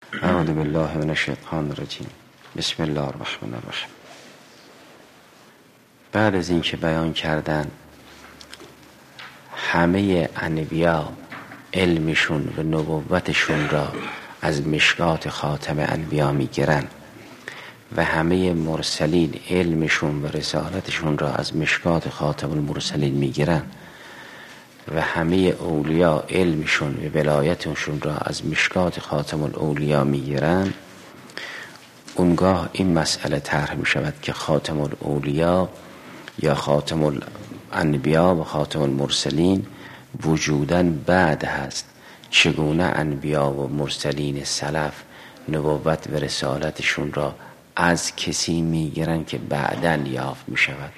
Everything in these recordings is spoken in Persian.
اعوذ بالله من الشیطان الرجیم. بسم الله الرحمن الرحیم. بعد از اینکه بیان کردن همه انبیا علمشون و نبوتشون را از مشکات خاتم انبیا میگیرن و همه مرسلین علمشون و رسالتشون را از مشکات خاتم المرسلین میگیرن و همه اولیا علمشون و ولایتشون را از مشکات خاتم الاولیا میگیرن، اونگاه این مسئله طرح می شود که خاتم الاولیا یا خاتم الانبیا و خاتم المرسلین وجوداً بعد هست. چگونه انبیا و مرسلین سلف نبوت و رسالتشون را از کسی میگیرن که بعداً یافت می شود؟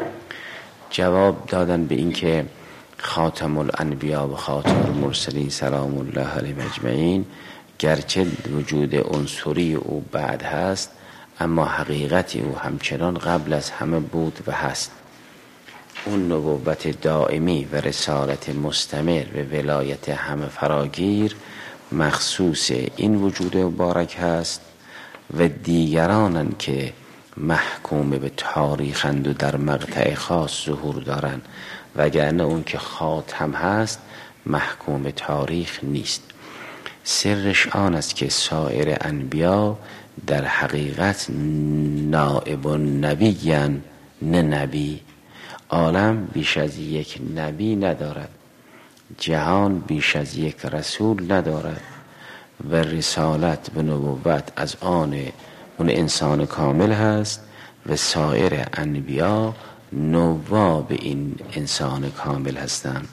جواب دادن به این که خاتم الانبیا و خاتم المرسلین سلام الله علیهم اجمعین گرچه وجود عنصری او بعد هست، اما حقیقت او همچنان قبل از همه بود و هست. اون نبوت دائمی و رسالت مستمر و ولایت همه فراگیر مخصوص این وجود مبارک هست و دیگرانن که محکوم به تاریخند و در مقطع خاص ظهور دارن، وگرنه اون که خاتم هست محکوم به تاریخ نیست. سرش آن است که سایر انبیا در حقیقت نائب النبیان، نه نبی. عالم بیش از یک نبی ندارد، جهان بیش از یک رسول ندارد و رسالت و نبوت از آن اون انسان کامل هست و سایر انبیا نواب این انسان کامل هستند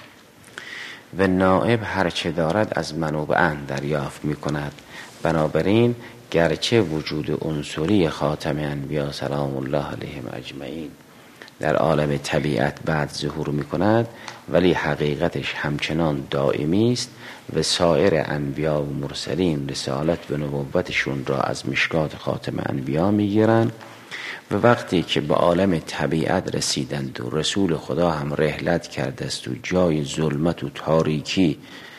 و نائب هرچه دارد از منوبعن دریافت می کند. بنابراین گرچه وجود عنصری خاتم انبیا سلام الله علیهم اجمعین در عالم طبیعت بعد ظهور می کند، ولی حقیقتش همچنان دائمی است و سایر انبیا و مرسلین رسالت و نبوتشون را از مشکات خاتم انبیا می گیرند و وقتی که به عالم طبیعت رسیدند و رسول خدا هم رحلت کرده است و جای ظلمت و تاریکی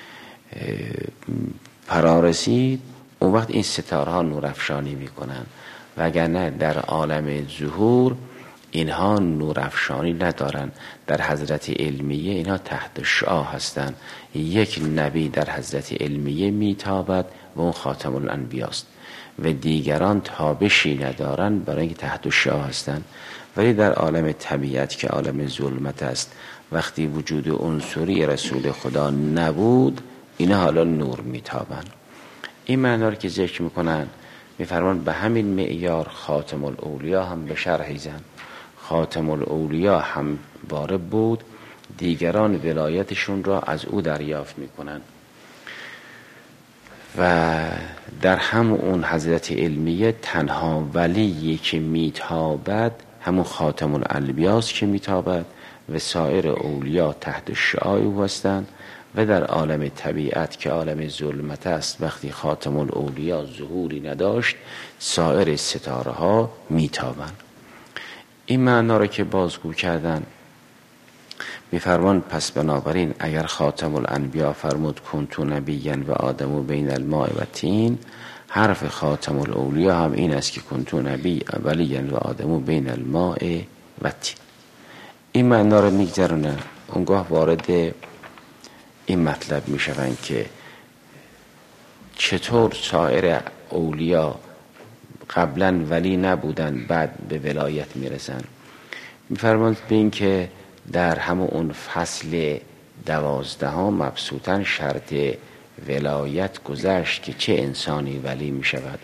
فرا رسید، اون وقت این ستاره ها نورافشانی میکنن، وگرنه در عالم ظهور اینها نورافشانی ندارن. در حضرت علمیه اینها تحت شعاع هستند. یک نبی در حضرت علمیه میتابد و اون خاتم الانبیاست و دیگران تابشی ندارن برای اینکه تحت شعاع هستند. ولی در عالم طبیعت که عالم ظلمت است، وقتی وجود عنصری رسول خدا نبود، اینا حالا نور میتابن. این معنا رو که ذکر میکنن میفرمان به همین معیار خاتم الاولیا هم به شرحی زن. خاتم الاولیا هم وارد بود، دیگران ولایتشون را از او دریافت میکنن و در همون حضرت علمیه تنها ولی که میتابد همون خاتم الانبیاست که میتابد و سایر اولیا تحت شعاع او هستند و در عالم طبیعت که عالم ظلمت است، وقتی خاتم الاولیا ظهوری نداشت، سایر ستاره ها میتابند. این معنا را که بازگو کردن میفرمان پس بنابراین اگر خاتم الانبیا فرمود کنتو نبیا و آدمو بین الماء و تین، حرف خاتم الاولیا هم این است که کنتو نبی ولیا و آدمو بین الماء و تین. این معنا را میگذرونه، اونگاه وارد این مطلب میشوند که چطور سایر اولیا قبلا ولی نبودن بعد به ولایت میرسن. میفرماند به این که در همون اون فصل 12 مبسوطاً شرط ولایت گذشت که چه انسانی ولی میشود.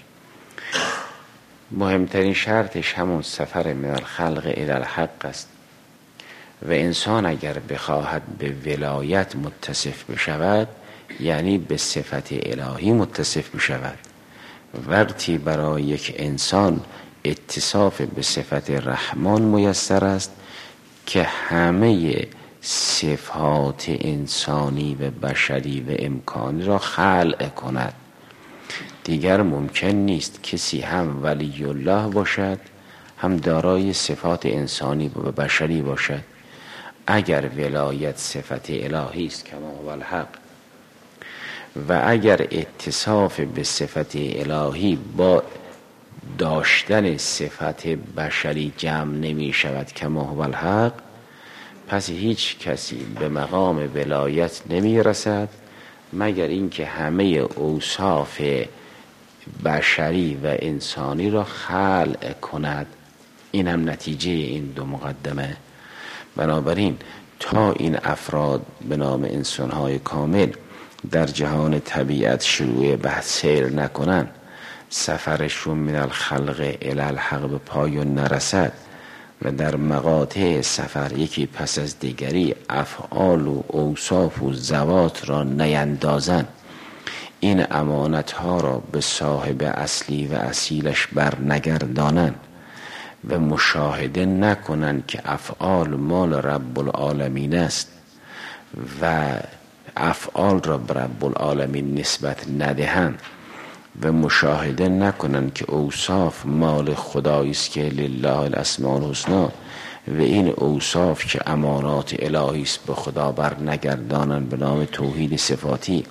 مهمترین شرطش همون سفر من الخلق الی الحق است و انسان اگر بخواهد به ولایت متصف بشود یعنی به صفت الهی متصف بشود. وقتی برای یک انسان اتصاف به صفت رحمان میسر است که همه صفات انسانی و بشری و امکانی را خلق کند. دیگر ممکن نیست کسی هم ولی الله باشد هم دارای صفات انسانی و بشری باشد. اگر ولایت صفت الهی است کما هو الحق و اگر اتصاف به صفت الهی با داشتن صفت بشری جمع نمی شود کما هو الحق، پس هیچ کسی به مقام ولایت نمی رسد مگر اینکه همه اوصاف بشری و انسانی را خلع کند. این هم نتیجه این دو مقدمه. بنابراین تا این افراد به نام انسان‌های کامل در جهان طبیعت شروع بحث سیر نکنن، سفرشون من الخلق الی الحق به پایان نرسد و در مقاطع سفر یکی پس از دیگری افعال و اوصاف و ذوات را نیندازن، این امانت ها را به صاحب اصلی و اصیلش بر نگردانن و مشاهده نکنن که افعال مال رب العالمین است و افعال را به رب العالمین نسبت ندهند و مشاهده نکنن که اوصاف مال خدایی است که لله الاسماء الحسنی و این اوصاف که امانات الهی است به خدا بر نگردانن به نام توحید صفاتی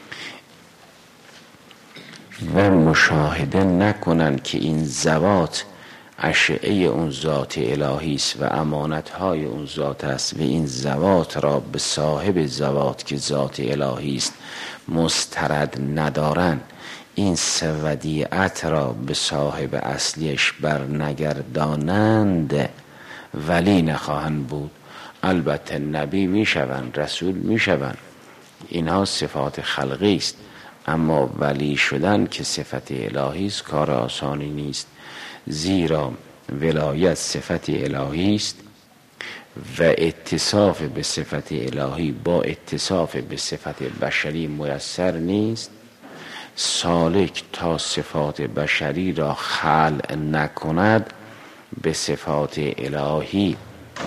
و مشاهده نکنن که این ذوات اشعه اون ذات الهی است و امانت‌های اون ذات است و این ذوات را به صاحب ذوات که ذات الهی است مسترد ندارن، این سودیعت را به صاحب اصلیش بر نگردانند ولی نخواهند بود. البته نبی میشوند، رسول میشوند، اینها صفات خلقی است، اما ولی شدن که صفت الهی است کار آسانی نیست، زیرا ولایت صفت الهی است و اتصاف به صفت الهی با اتصاف به صفت بشری میسر نیست. سالک تا صفات بشری را خلع نکند به صفات الهی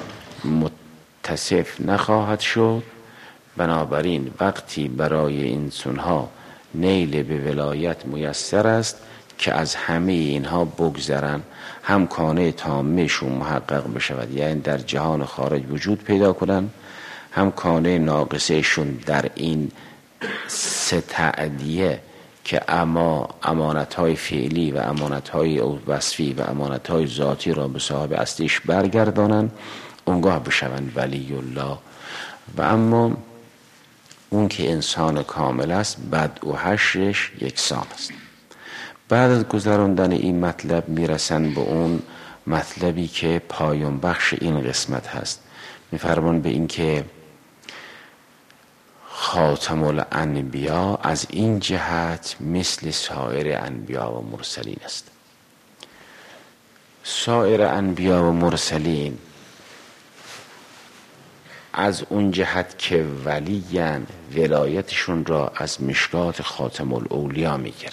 متصف نخواهد شد. بنابراین وقتی برای انسانها نیل به ولایت میسر است که از همه اینها بگذرن، هم کانه تامهشون محقق بشود یعنی در جهان خارج وجود پیدا کنن، هم کانه ناقصهشون در این سه تعدیه که اما امانتهای فعلی و امانتهای وصفی و امانتهای ذاتی را به صاحب اصلیش برگردانن، اونگاه بشوند ولی الله. و اما اون که انسان کامل است بدء و حشرش یکسان است. بعد از گذراندن این مطلب میرسن به اون مطلبی که پایان بخش این قسمت هست. میفرمان به این که خاتم الانبیا از این جهت مثل سایر انبیا و مرسلین است. سایر انبیا و مرسلین از اون جهت که ولیان ولایتشون را از مشکات خاتم الاولیا میگیرن.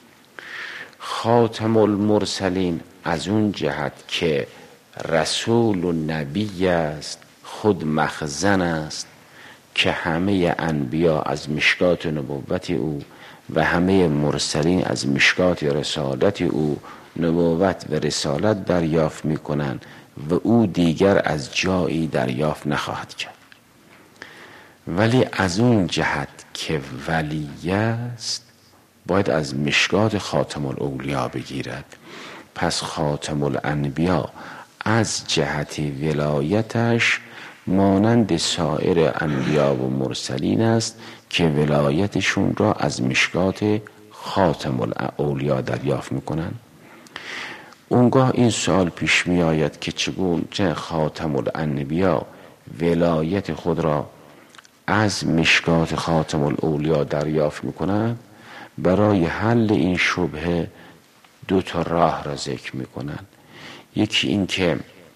خاتم المرسلین از اون جهت که رسول و نبی است، خود مخزن است که همه انبیا از مشکات نبوت او و همه مرسلین از مشکات رسالت او نبوت و رسالت دریافت میکنن و او دیگر از جایی دریافت نخواهد کرد. ولی از اون جهت که ولی است باید از مشکات خاتم الاولیا بگیرد. پس خاتم الانبیا از جهت ولایتش مانند سایر انبیا و مرسلین است که ولایتشون را از مشکات خاتم الاولیا دریافت میکنن. اونگاه این سوال پیش می آید که چگونه خاتم الانبیا ولایت خود را از مشکات خاتم الاولیا دریافت میکنن؟ برای حل این شبهه دو تا راه را ذکر میکنن. یکی این که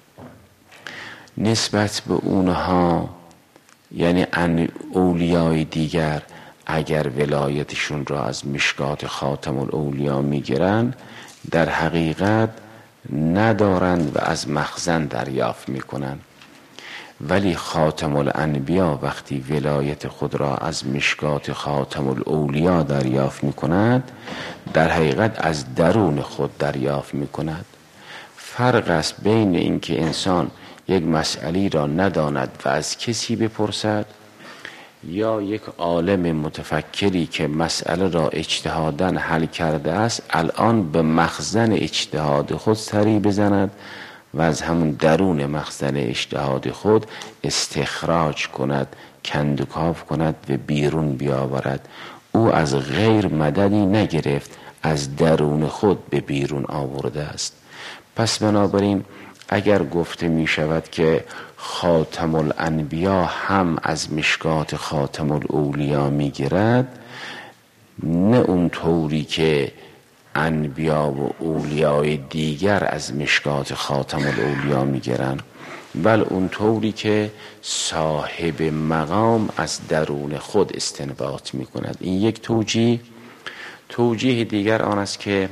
نسبت به اونها یعنی اولیای دیگر اگر ولایتشون را از مشکات خاتم الاولیا میگیرن در حقیقت ندارند و از مخزن دریافت میکنن، ولی خاتم الانبیا وقتی ولایت خود را از مشکات خاتم الاولیا دریافت میکند در حقیقت از درون خود دریافت میکند. فرق است بین اینکه انسان یک مسئله را نداند و از کسی بپرسد یا یک عالم متفکری که مسئله را اجتهادا حل کرده است الان به مخزن اجتهاد خود سری بزند و از همون درون مخزن اجتهاد خود استخراج کند، کندوکاو کند و بیرون بیاورد. او از غیر مددی نگرفت، از درون خود به بیرون آورده است. پس بنابراین اگر گفته می شود که خاتم الانبیا هم از مشکات خاتم الاولیا می گیرد، نه اون طوری که انبیا و اولیای دیگر از مشکات خاتم الاولیا می گیرند، بل اون طوری که صاحب مقام از درون خود استنباط می کند. این یک توجیه. توجیه دیگر آن است که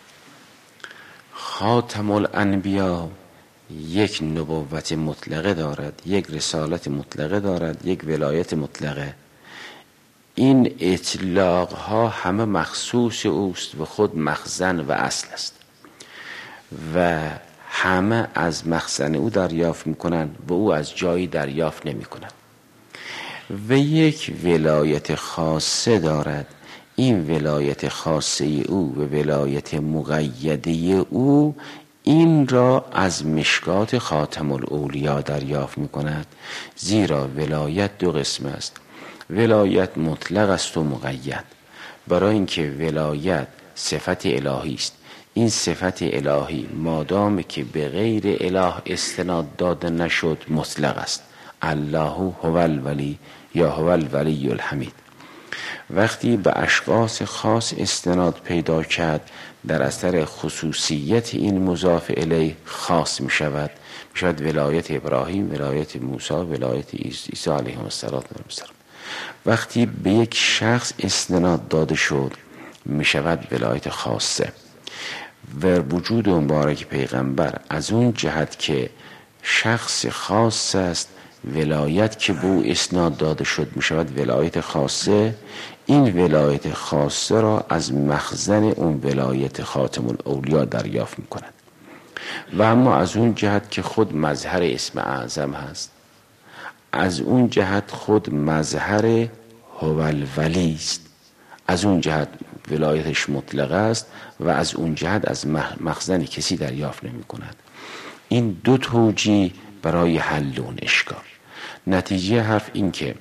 خاتم الانبیا یک نبوت مطلقه دارد، یک رسالت مطلقه دارد، یک ولایت مطلقه. این اطلاق ها همه مخصوص اوست و خود مخزن و اصل است و همه از مخزن او دریافت میکنند و او از جایی دریافت نمیکند. و یک ولایت خاصه دارد. این ولایت خاصه او و ولایت مقیده او این را از مشکات خاتم الاولیا دریافت میکند. زیرا ولایت دو قسم است، ولایت مطلق است و مقید. برای اینکه ولایت صفت الهی است، این صفت الهی مادام که به غیر اله استناد داده نشد مطلق است. الله هو الولی یا هو الولی الحمید. وقتی به اشخاص خاص استناد پیدا کرد در اثر خصوصیت این مضاف الیه خاص می شود. می شود ولایت ابراهیم، ولایت موسی، ولایت عیسی علیه السلام. وقتی به یک شخص استناد داده شد می شود ولایت خاصه. و وجود مبارک پیغمبر از اون جهت که شخص خاص است، ولایت که به او اسناد داده شد می شود ولایت خاصه. این ولایت خاصه را از مخزن اون ولایت خاتم الاولیا دریافت می کند. و اما از اون جهت که خود مظهر اسم اعظم هست، از اون جهت خود مظهر هو الولی است، از اون جهت ولایتش مطلق است و از اون جهت از مخزن کسی دریافت نمی کند. این دو توجیه برای حل اون اشکال. نتیجه حرف این که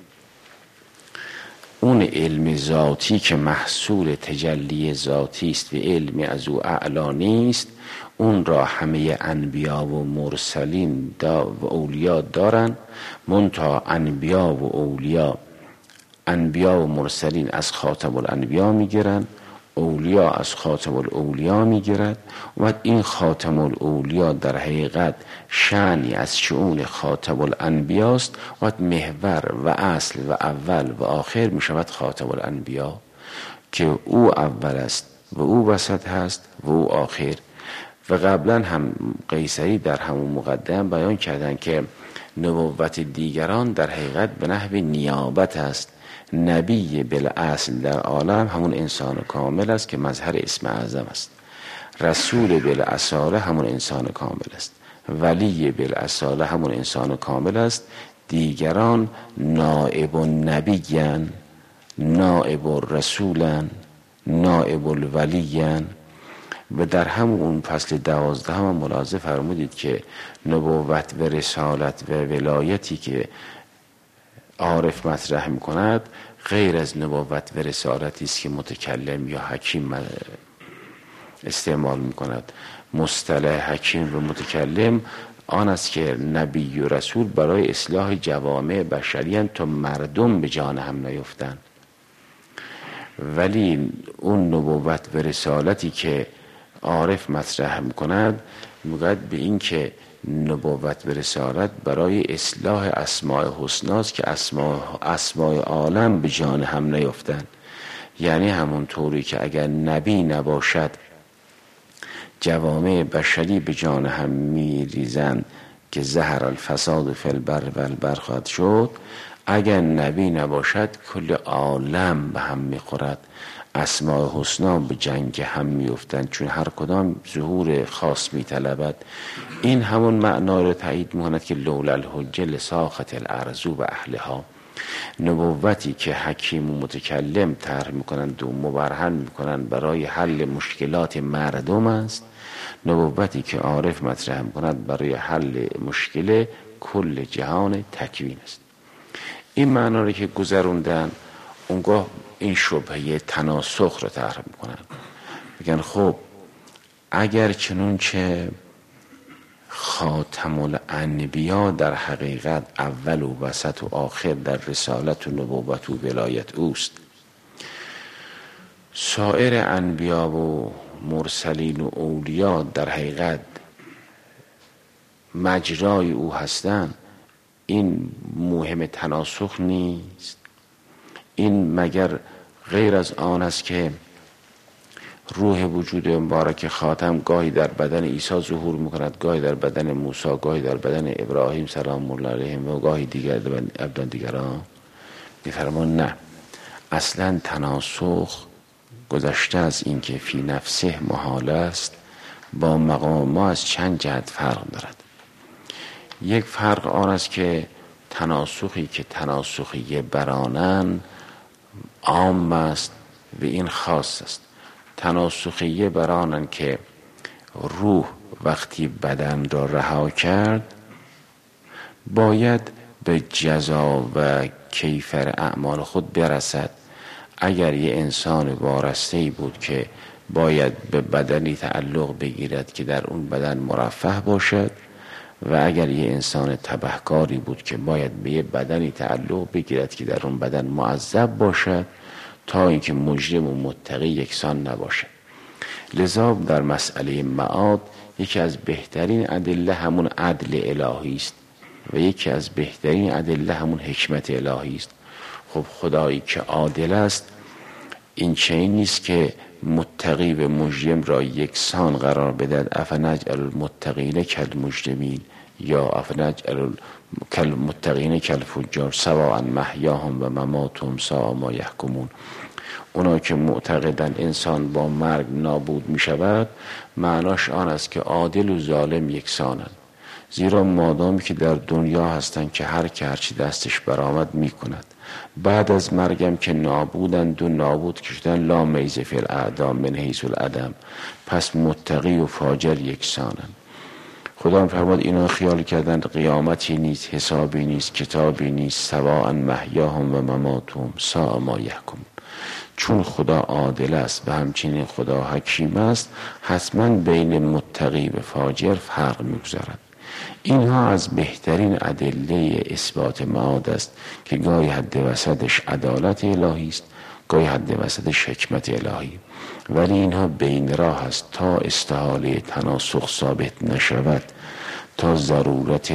اون علم ذاتی که محصول تجلی ذاتی است و علم از او اعلا نیست، اون را همه انبیا و مرسلین و اولیا دارن. منتها انبیا و مرسلین از خاتم الانبیا میگیرن، اولیا از خاتم الاولیا میگیرد. و این خاتم الاولیا در حقیقت شأنی از شؤون خاتم الانبیاست و محور و اصل و اول و آخر میشود خاتم الانبیا که او اول است و او وسط هست و او آخر. و قبلا هم قیصری در همون مقدم بیان کردن که نبوت دیگران در حقیقت به نحو نیابت است. نبی بالاصل در عالم همون انسان کامل است که مظهر اسم اعظم است. رسول بالاصاله همون انسان کامل است. ولی بالاصاله همون انسان کامل است. دیگران نائب النبیان، نائب الرسولان، نائب الولیان. و در همون فصل 12 هم ملاحظه فرمودید که نبوت و رسالت و ولایتی که عارف مطرح می کند غیر از نبوت و رسالتی است که متکلم یا حکیم استعمال می کند. مصطلح حکیم و متکلم آن است که نبی و رسول برای اصلاح جوامع بشری تا مردم به جان هم نیفتند. ولی اون نبوت و رسالتی که عارف مطرح می کند میگوید به این که نبوت و رسالت برای اصلاح اسماء حسناست که اسماء عالم به جان هم نیفتند. یعنی همون طوری که اگر نبی نباشد جوامع بشری به جان هم میریزند که ظهر الفساد فی البر و البحر خواهد شد، اگر نبی نباشد کل عالم به هم میخورد، اسماء حسنا به جنگ هم میافتند، چون هر کدام ظهور خاص میطلبد. این همون معنا رو تایید میکند که لولا الحجه لساخت الارض و اهلها. نبوتی که حکیم و متکلم طرح میکنند و مبرهن میکنند برای حل مشکلات مردم است، نبوتی که عارف مطرح میکند برای حل مشکل کل جهان تکوین است. این معنا رو که گذروندن، اونگاه این شبهه تناسخ رو طرح میکنن. میگن خب اگر چنانچه خاتم الانبیا در حقیقت اول و وسط و آخر در رسالت و نبوت و ولایت اوست، سایر انبیا و مرسلین و اولیا در حقیقت مجرای او هستند، این موهم تناسخ نیست؟ این مگر غیر از آن است که روح وجود مبارک خاتم گاهی در بدن عیسی ظهور میکند، گاهی در بدن موسی، گاهی در بدن ابراهیم سلام الله علیهم و گاهی دیگر در ابدان دیگران؟ میفرمان نه، اصلا تناسخ گذشته از این که فی نفسه محال است، با مقام ما از چند جهت فرق دارد. یک فرق آن است که تناسخی که تناسخی برانن عام است و این خاص است. تناسخی برانن که روح وقتی بدن را رها کرد باید به جزا و کیفر اعمال خود برسد. اگر یه انسان وارسته‌ای بود که باید به بدنی تعلق بگیرد که در اون بدن مرفه باشد، و اگر یه انسان تبهکاری بود که باید به یه بدنی تعلق بگیرد که در اون بدن معذب باشد، تا اینکه مجرم و متقی یکسان نباشد. لذا در مسئله معاد یکی از بهترین ادله همون عدل الهی است و یکی از بهترین ادله همون حکمت الهی است. خب خدایی که عادل است، این چنین نیست که متقی و مجرم را یکسان قرار بدهد. افنجعل المتقین کالمجرمین یا افنجعل المتقین کالفجار سواء محیاهم و مماتهم ساء ما یحکمون. اونا که معتقدن انسان با مرگ نابود می شود، معناش آن است که عادل و ظالم یکسانند. زیرا مادامی که در دنیا هستند که هر که هرچی دستش برآمد می کند، بعد از مرگم که نابودند و نابود کشیدن لا میز فی الاعدام من حیث العدم، پس متقی و فاجر یکسانند. خدا فرمود اینا خیال کردند قیامتی نیست، حسابی نیست، کتابی نیست، سواء محیاهم و مماتهم ساء ما یحکمون. چون خدا عادل است و همچنین خدا حکیم است، حتما بین متقی و فاجر فرق میگذارد. اینها از بهترین ادله اثبات معاد است که گاهی حد وسطش عدالت الهی است، گاهی حد وسطش حکمت الهی، ولی اینها بین راه است تا استحاله تناسخ ثابت نشود، تا ضرورت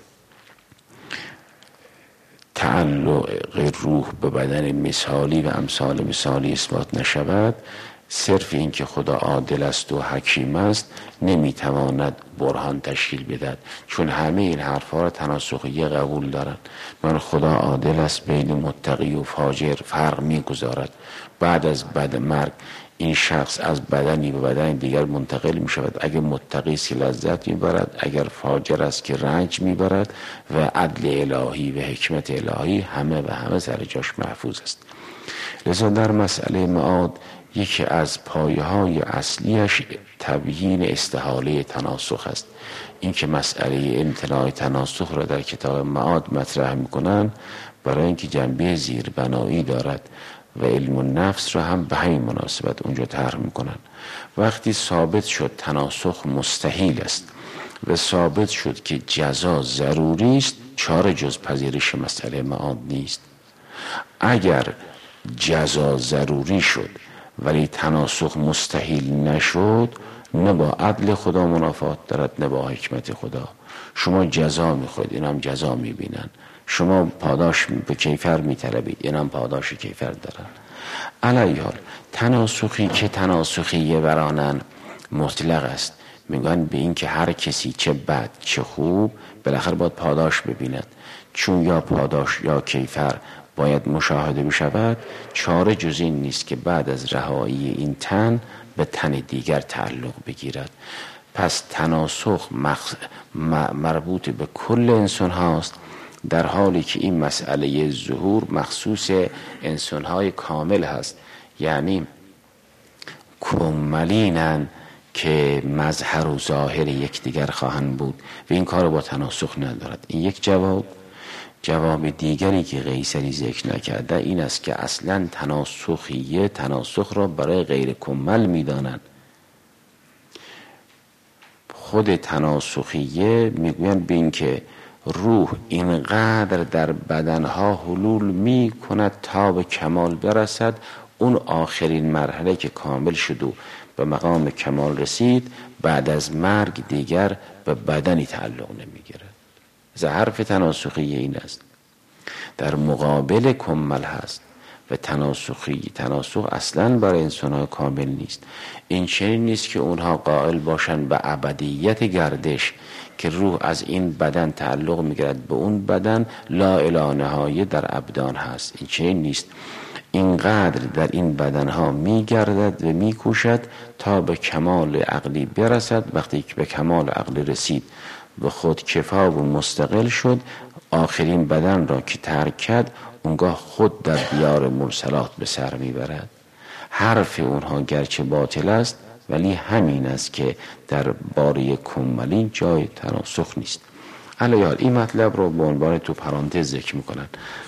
تعلق روح به بدن مثالی و امثال مثالی اثبات نشود. صرف این که خدا عادل است و حکیم است نمیتواند برهان تشکیل بدهد، چون همه این حرفها را تناسخی قبول دارند. من خدا عادل است بین متقی و فاجر فرق میگذارد. بعد از مرگ این شخص از بدنی به بدن دیگر منتقل می شود. اگر متقی است که لذت می برد، اگر فاجر است که رنج می برد، و عدل الهی و حکمت الهی همه و همه سر جاش محفوظ است. لذا در مسئله معاد یکی از پایه‌های اصلیش تبیین استحاله تناسخ است. این که مسئله امتناع تناسخ را در کتاب معاد مطرح می‌کنند برای اینکه جنبه زیربنایی دارد و علم النفس را هم به همین مناسبت اونجا طرح می‌کنند. وقتی ثابت شد تناسخ مستحیل است و ثابت شد که جزا ضروری است، چاره جز پذیرش مسئله معاد نیست. اگر جزا ضروری شد ولی تناسخ مستحیل نشد، نه با عدل خدا منافات دارد نه با حکمت خدا. شما جزا میخواید، این هم جزا میبینن. شما پاداش به کیفر میطلبید، این هم پاداش کیفر دارن. علیه حال تناسخی که تناسخی برانن مطلق است، میگن به این که هر کسی چه بد چه خوب بالاخره باید پاداش ببیند. چون یا پاداش یا کیفر باید مشاهده بشود، چاره جز این نیست که بعد از رهایی این تن به تن دیگر تعلق بگیرد. پس تناسخ مربوط به کل انسان هاست در حالی که این مسئله ظهور مخصوص انسانهای کامل هست، یعنی کملینن که مظهر و ظاهر یکدیگر خواهند بود و این کار با تناسخ ندارد. این یک جواب. جواب دیگری که قیصری ذکر نکرده این است که اصلا تناسخ را برای غیر کمل میدانند. خود تناسخیه میگویند به این که روح اینقدر در بدنها حلول می کند تا به کمال برسد، اون آخرین مرحله که کامل شد و به مقام کمال رسید، بعد از مرگ دیگر به بدنی تعلق نمیگیرد. حرف تناسخی این است، در مقابل کمل هست و تناسخ اصلا برای انسان‌ها کامل نیست. این چنین نیست که اونها قائل باشند به ابدیت گردش که روح از این بدن تعلق میگیرد به اون بدن، لا الی نهایه در ابدان هست. این چنین نیست. اینقدر در این بدنها میگردد و میکوشد تا به کمال عقلی برسد. وقتی که به کمال عقلی رسید به خود کفا و مستقل شد، آخرین بدن را که ترک کرد، اونگاه خود در دیار مرسلات به سر میبرد. حرف اونها گرچه باطل است ولی همین است که در باره کمالین جای تناسخ نیست. علی حال این مطلب رو به عنوان تو پرانتز ذکر میکنن.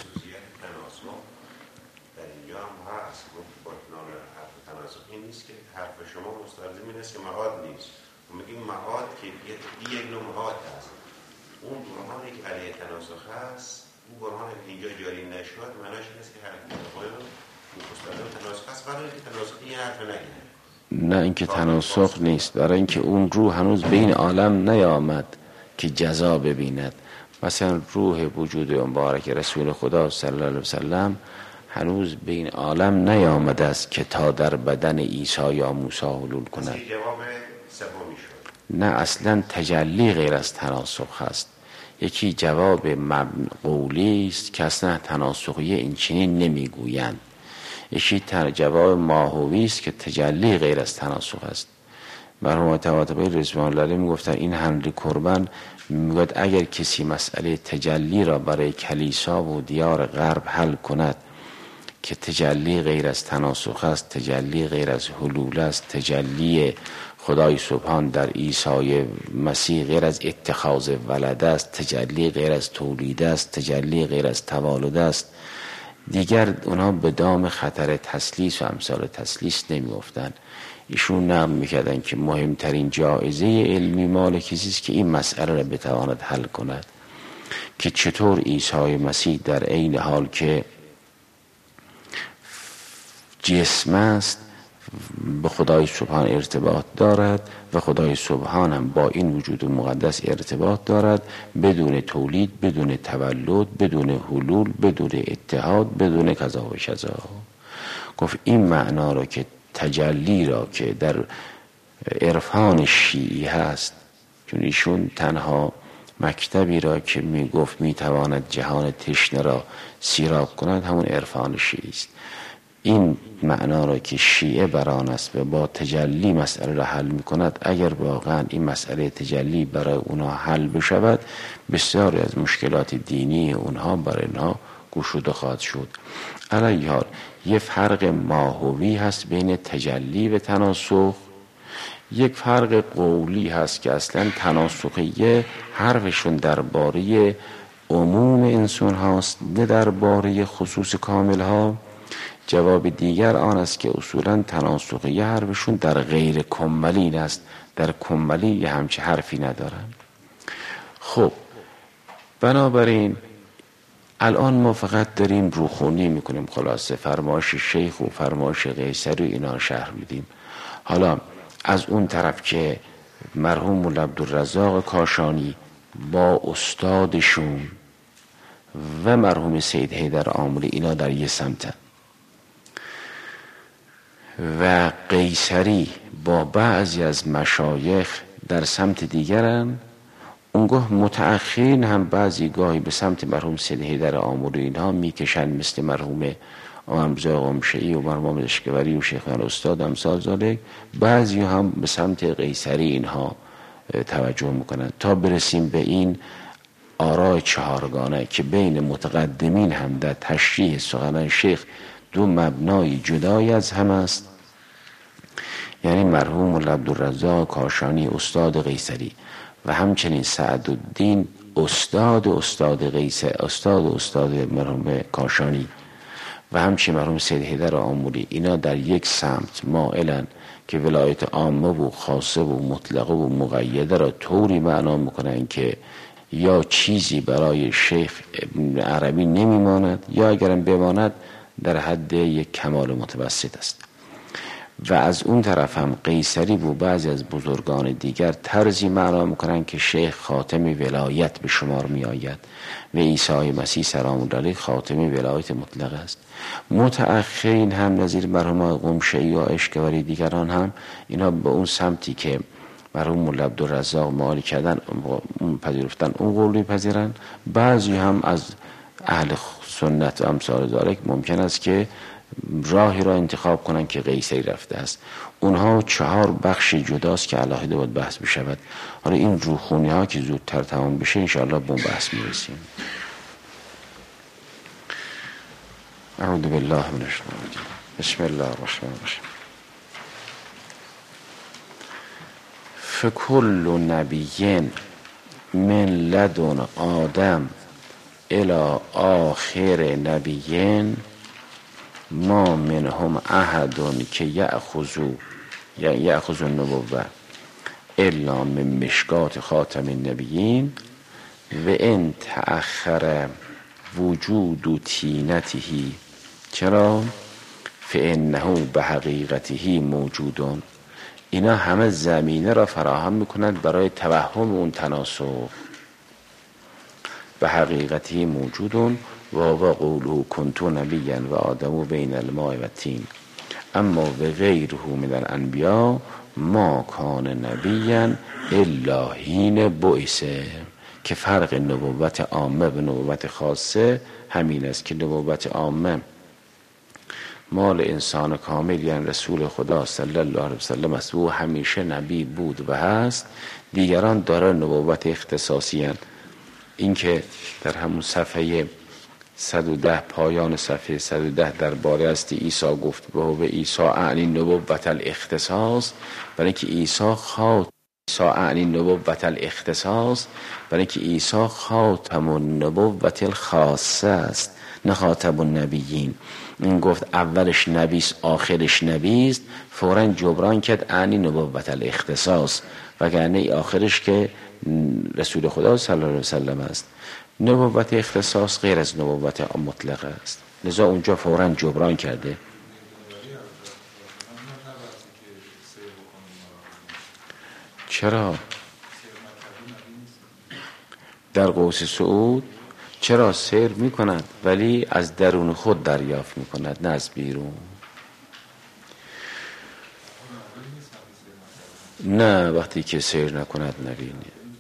معاد که یک نوع معاد هست، اون برهانی که علیه تناسخ هست، اون برهانی که اینجا جاری نشد معناش این است که حرکت خواهی مستقیم تناسخ هست، برای اینکه تناسخ این حرف نگیره. نه اینکه تناسخ نیست، برای اینکه اون روح هنوز به این عالم نیامد که جزا ببیند. مثلا روح وجود مبارک رسول خدا صلی الله علیه وسلم هنوز به این عالم نیامده است که تا در بدن عیسی یا موسی حلول کند. نه اصلا تجلی غیر از تناسخ هست. یکی جواب قولی است که اصلا تناسخیه این چنین نمیگویند. یکی جواب ماهوی است که تجلی غیر از تناسخ است. مرحوم طباطبایی رضوان الله علیه میگفتن این هنری کربن میگوید اگر کسی مسئله تجلی را برای کلیسا و دیار غرب حل کند که تجلی غیر از تناسخ است، تجلی غیر از حلول است، تجلی خدای سبحان در عیسی مسیح غیر از اتخاذ ولد است، تجلی غیر از تولید است، تجلی غیر از توالد است، دیگر اونا به دام خطر تسلیس و امثال تسلیس نمی افتند. ایشون نقل میکردن که مهمترین جایزه علمی مال کسی است که این مسئله را بتواند حل کند که چطور عیسی مسیح در عین حال که جسم است به خدای سبحان ارتباط دارد و خدای سبحان هم با این وجود مقدس ارتباط دارد، بدون تولید، بدون تولد، بدون حلول، بدون اتحاد، بدون کذا و کذا. گفت این معنا را که تجلی را که در عرفان شیعی هست، چون ایشون تنها مکتبی را که میگفت میتواند جهان تشنه را سیراب کند همون عرفان شیعی است. این معنا را که شیعه بران است و با تجلی مسئله را حل می کند، اگر واقعا این مسئله تجلی برای اونها حل بشود، بسیاری از مشکلات دینی اونها برای اونها گشوده خواهد شد. علی حال یه فرق ماهوی هست بین تجلی و تناسخ، یک فرق قولی هست که اصلا تناسخیه حرفشون درباره عموم انسان هاست نه درباره خصوص کامل ها. جواب دیگر آن است که اصولا تناسخیه حرفشون در غیر کملین است، در کملی یه همچه حرفی ندارن. خب بنابراین الان ما فقط داریم روخونی میکنیم، خلاصه فرمایش شیخ و فرمایش قیصری و اینا شرح میدیم. حالا از اون طرف که مرحوم مولا عبدالرزاق کاشانی با استادشون و مرحوم سید حیدر آملی اینا در یه سمتن و قیصری با بعضی از مشایخ در سمت دیگرن، اونگاه متأخرین هم بعضی گاهی به سمت مرحوم سید حیدر آملی اینها میکشن، مثل مرحوم امامزا قمشه‌ای و مرحوم اشکوری و شیخان استاد امثال ذالک. بعضی هم به سمت قیصری اینها توجه میکنن تا برسیم به این آراء چهارگانه که بین متقدمین هم در تشریح سخنان شیخ دو مبنای جدای از هم است، یعنی مرحوم مولا عبدالرزاق کاشانی استاد قیصری و همچنین سعدالدین استاد مرحوم کاشانی و همچنین مرحوم سید حیدر آموری، اینا در یک سمت مائلن که ولایت عامه و خاصه و مطلقه و مقیده را طوری معنا میکنن که یا چیزی برای شیخ عربی نمیماند یا اگرم بماند در حد یک کمال متوسط است. و از اون طرف هم قیصری و بعضی از بزرگان دیگر طرزی معنا میکنن که شیخ خاتم ولایت به شمار می آید و عیسی مسیح سلام الله علیه خاتم ولایت مطلق است. متأخرین هم نظیر مرحوم قمشه‌ای و اشکوری دیگران هم اینا به اون سمتی که مرحوم مولا عبدالرزاق معالی کردن پذیرفتن اون قول میپذیرن. بعضی هم از اهل سنت و امثال ذالک ممکن است که راهی را انتخاب کنن که قیصری رفته است. اونها 4 بخش جداست که علاهده باید بحث بشود. حالا این روخونی ها که زودتر تمام بشه انشاءالله به اون بحث میرسیم. اعوذ بالله من الشیطان الرجیم. بسم الله الرحمن الرحیم. فکل نبی من لدن آدم الی آخر نبیین ما منهم احد که یأخذ النبوة الا من مشکات خاتم النبیین و ان تأخر وجود تینته چرا؟ فانه به حقیقته موجودون. اینا همه زمینه را فراهم میکنند برای توهم اون تناسب. به حقیقته موجودون و قوله کنت نبیا و آدم بین الماء و الطین اما و غیره من الانبیاء ما کان نبیا الا حین بعث. که فرق نبوت عامه و نبوت خاصه همین است که نبوت عامه مال انسان کامل یعنی رسول خدا صلی الله علیه وسلم است و همیشه نبی بود و هست. دیگران داره نبوت اختصاصی هست. این که در همون صفحه 110 پایان صفحه 110 درباره است عیسی گفت به عیسی اعنی نبوت الاختصاص، برای اینکه عیسی اعنی نبوت الاختصاص، برای اینکه عیسی خاتم النبوت الخاصه است نه خاتم النبیین. این گفت اولش نبیست آخرش نبیست، فوراً جبران کرد اعنی نبوت الاختصاص، وگرنه آخرش که رسول خدا صلی الله علیه وسلم است. نبوت اختصاص غیر از نبوت مطلق است، لذا اونجا فوراً جبران کرده. چرا؟ در قوس صعود چرا سیر می کند ولی از درون خود دریافت می کند نه از بیرون. نه وقتی که سیر نکند نبینه.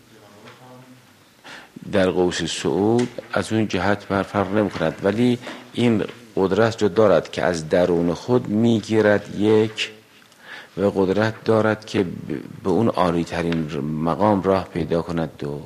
در قوس صعود از اون جهت فرق نمی کند ولی این قدرت رو دارد که از درون خود می گیرد یک و قدرت دارد که به اون عالی ترین مقام راه پیدا کند دو.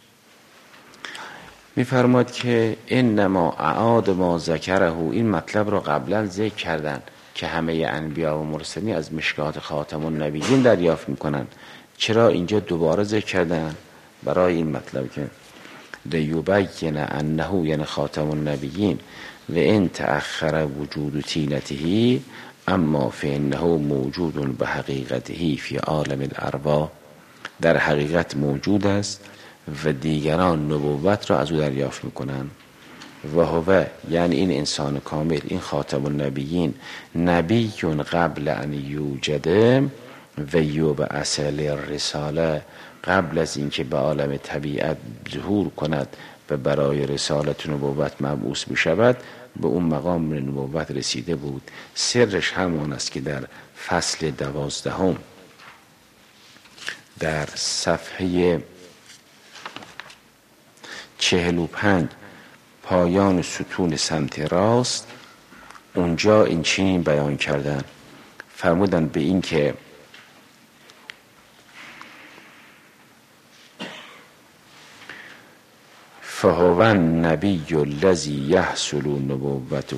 می‌فرماید که انما اعاد ما ذکره، این مطلب رو قبلا ذکر کردن که همه انبیا و مرسلین از مشکات خاتم النبیین دریافت میکنن. چرا اینجا دوباره ذکر کردن؟ برای این مطلب که لیبین انه یعنی خاتم النبیین و ان تأخر وجود تینته اما فانه موجود به حقیقته فی عالم الارواح، در حقیقت موجود است و دیگران نبوت را از او دریافت میکنن. و هو یعنی این انسان کامل، این خاتم النبیین، نبی قبل ان یوجده و یبعث للرساله، قبل از اینکه به عالم طبیعت ظهور کند و برای رسالت نبوت مبعوث بشود به اون مقام نبوت رسیده بود. سرش همون است که در فصل 12 در صفحه 45 پایان ستون سمت راست اونجا این چنین بیان کردن، فرمودن به این که فهو النبی الذی یحصل نبوته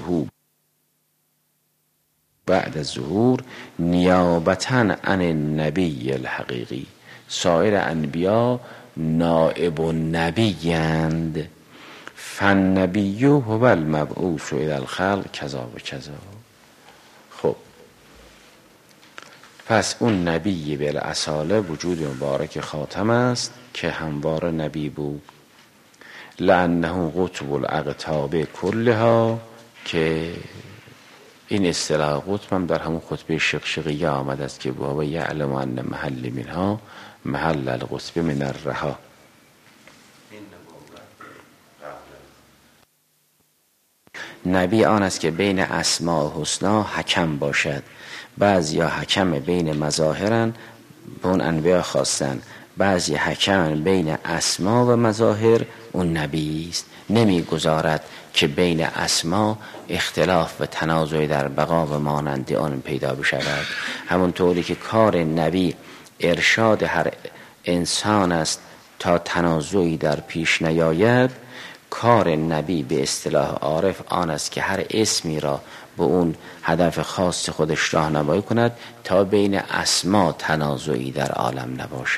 بعد الظهور نیابتا عن النبی الحقیقی. سایر انبیا نائب النبی اند. فالنبی هو المبعوث الی الخلق کذا و کذا. خب پس اون نبی بالاصاله وجود مبارک خاتم است که هموار نبی بود. لانه قطب الاقطاب کلها، که این اصطلاح قطب هم در همون خطبه شقشقیه آمده است که بابا یعلم ان محل منها محل القطب من الرها. نبی آن است که بین اسماء حسنا حکم باشد. بعضیا حکم بین مظاهرن به اون انبیا خواستن، بعضی حکم بین اسما و مظاهر اون نبی است. نمیگذارد که بین اسما اختلاف و تنازعی در بقا و مانند آن پیدا بشود. همونطوری که کار نبی ارشاد هر انسان است تا تنازعی در پیش نیاید، کار نبی به اصطلاح عارف آن است که هر اسمی را به اون هدف خاص خودش راهنمایی کند تا بین اسما تنازعی در عالم نباشد.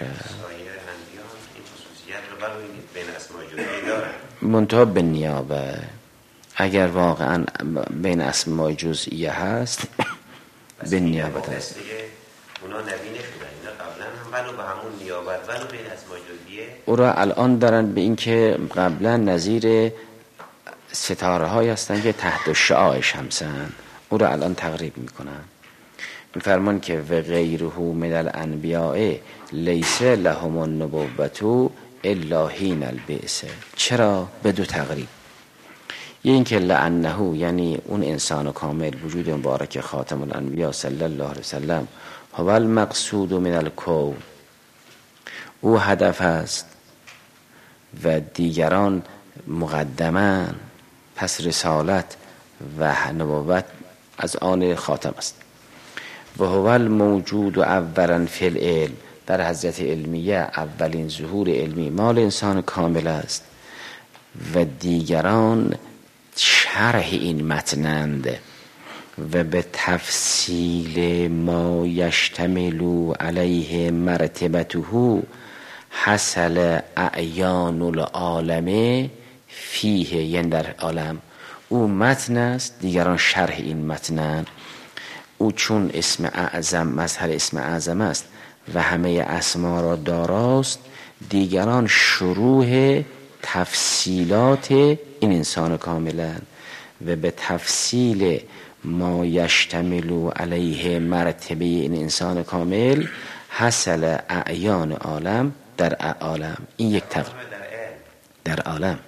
منتها به نیابه، اگر واقعا بین اسماء جزئیه هست به نیابت هست. اونا نبی نشدن، اینا قبلا هم ولو به همون نیابت ولو بین اسماء جزئیه او را الان دارن به این که قبلا نظیر ستاره های هستن که تحت شعاع شمسن، او را الان تقریب میکنن. میفرمان که و غیره من الانبیاء لیس لهم النبوة الا حین البعثه. چرا؟ به دو تقریب. یه این که لعنه، یعنی اون انسان کامل وجود مبارک خاتم الانبیا صلی الله علیه وسلم هو المقصود من الکون، او هدف است و دیگران مقدمان، پس رسالت و نبوت از آن خاتم است. و هو الموجود اولا فی العلم، در حضرت علمیه اولین ظهور علمی مال انسان کامل است و دیگران شرح این متنند. و به تفصیل ما یشتمل علیه مرتبته حصل اعیان العالم فیه، یعنی در عالم او متن است، دیگران شرح این متنند. او چون اسم اعظم مظهر اسم اعظم است و همه اسما را داراست، دیگران شروح تفصیلات این انسان کاملند. و به تفصیل ما یشتمل علیه مرتبه این انسان کامل حصل اعیان عالم در عالم. این یک تقریب در عالم.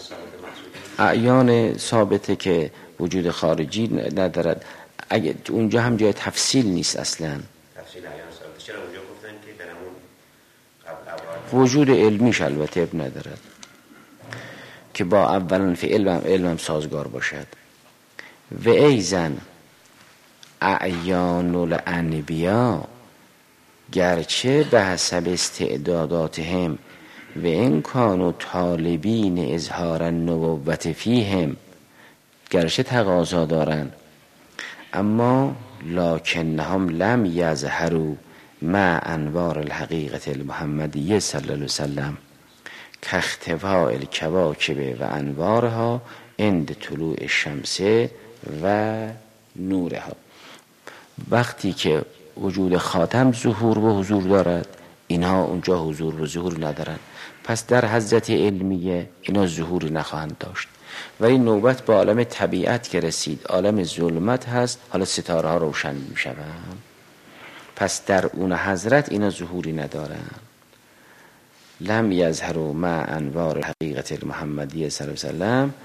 اعیان ثابته که وجود خارجی ندارد. اگه اونجا هم جای تفصیل نیست اصلا. تفصیل اعیان ثابته. چرا اونجا گفتن که در همون وجود علمیش البته اب ندارد که با اولا فی علمم سازگار باشد. و ایزن اعیان الانبیا گرچه به حسب استعداداتهم و این کانوا طالبین اظهار النبوت فیهم، گرچه تقاضا دارند اما لکنهم لم یظهروا مع انوار الحقیقت المحمدیه صلی الله علیه وسلم کاختفاء الکواکب و انوارها عند طلوع الشمس و نورها. وقتی که وجود خاتم ظهور و حضور دارد، اینها اونجا حضور و ظهور ندارند، پس در حضرت علمیه اینا ظهور نخواهند داشت. ولی نوبت با عالم طبیعت که رسید، عالم ظلمت هست، حالا ستاره ها روشن می شوند، پس در اون حضرت اینا ظهوری ندارند. لم یظهروا مع انوار الحقیقت المحمدیه صلی الله علیه وسلم